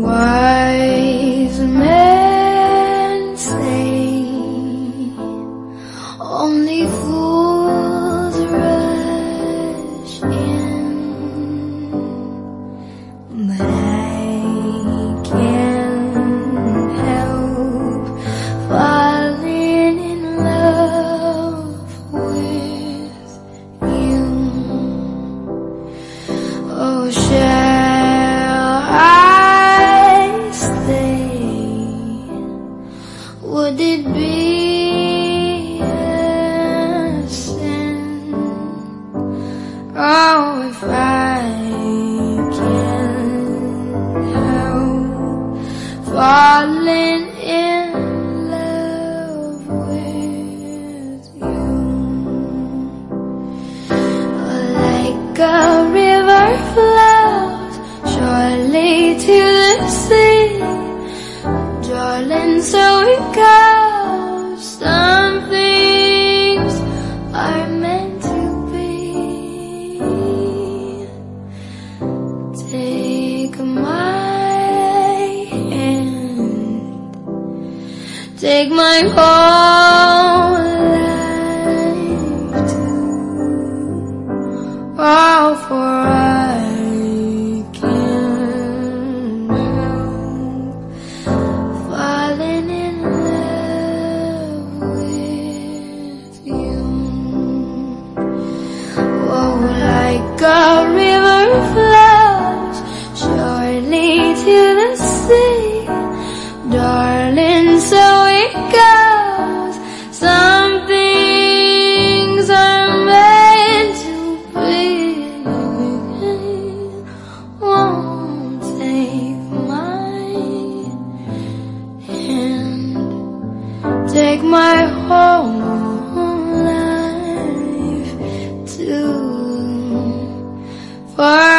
Wise men say only fools rush in, but I can't help falling in love with you. Oh, shall I stay? Would it be a sin? Oh, if I can't help falling in love with you. Like a river flows surely to the sea, darling, so it goes. Some things are meant to be. Take my hand, take my whole life too. Oh, for I can't help falling in love with you. Oh, like a river flows surely to the sea, darling, so it goes. Some things are meant to be. Won't take my hand, take my whole life too. For